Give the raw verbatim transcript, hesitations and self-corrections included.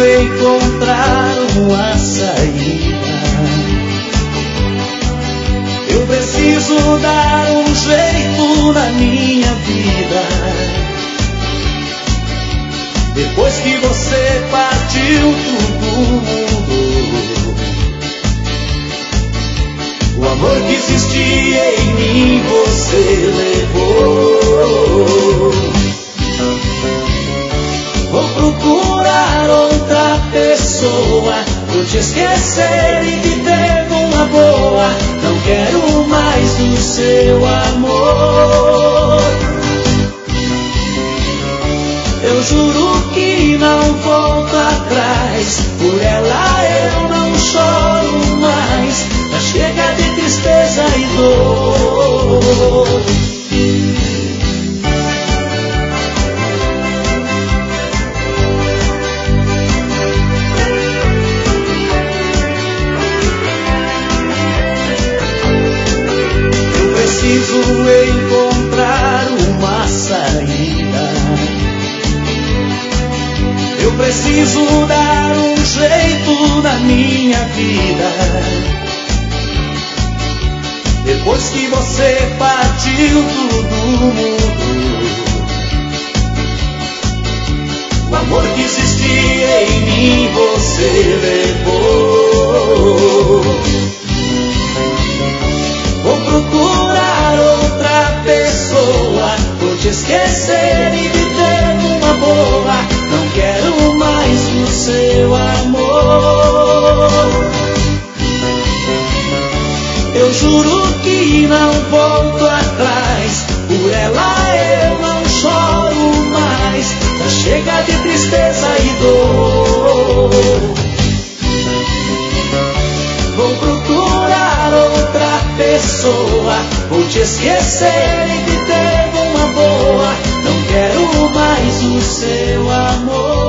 encontrar uma saída. Eu preciso dar um jeito na minha vida. Depois que você partiu, tudo mudou. O amor que existia em mim você levou. Vou procurar outra pessoa, vou te esquecer e viver numa boa. Não quero mais o seu amor. Eu juro que não volto atrás, por ela eu não choro mais. Já chega de tristeza e dor. Eu preciso encontrar uma saída. Eu preciso dar um jeito na minha vida. Depois que você partiu, tudo mudou. O amor que existia em mim você levou. Vou procurar outra pessoa, vou te esquecer e viver numa boa. Não quero mais o seu amor. Eu juro que não volto atrás, por ela eu não choro mais. Já chega de tristeza e dor. Vou procurar outra pessoa, vou te esquecer e viver numa boa. Não quero mais o seu amor.